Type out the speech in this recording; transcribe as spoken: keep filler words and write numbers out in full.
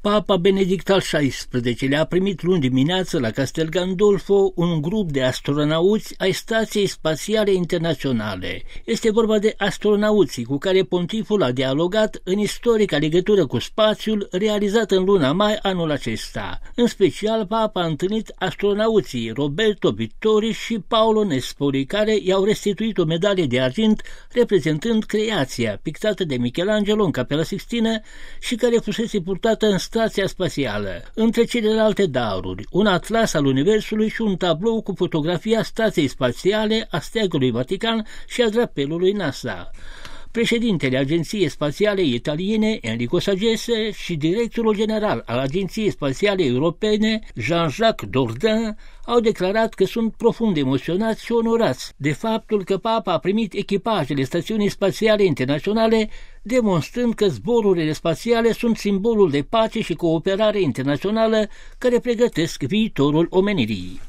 Papa Benedict al șaisprezecelea-lea a primit luni dimineață la Castel Gandolfo un grup de astronauți ai Stației Spațiale Internaționale. Este vorba de astronauții cu care pontiful a dialogat în istorica legătură cu spațiul realizată în luna mai anul acesta. În special, Papa a întâlnit astronauții Roberto Vittori și Paolo Nespoli, care i-au restituit o medalie de argint reprezentând creația pictată de Michelangelo în Capela Sixtină și care fusese purtată în Stația Spațială. Între celelalte daruri, un atlas al Universului și un tablou cu fotografia Stației Spațiale, a steagului Vatican și a drapelului NASA. Președintele Agenției Spațiale Italiene, Enrico Sagesse, și directorul general al Agenției Spațiale Europene, Jean-Jacques Dordain, au declarat că sunt profund emoționați și onorați de faptul că Papa a primit echipajele Stațiunii Spațiale Internaționale, demonstrând că zborurile spațiale sunt simbolul de pace și cooperare internațională care pregătesc viitorul omenirii.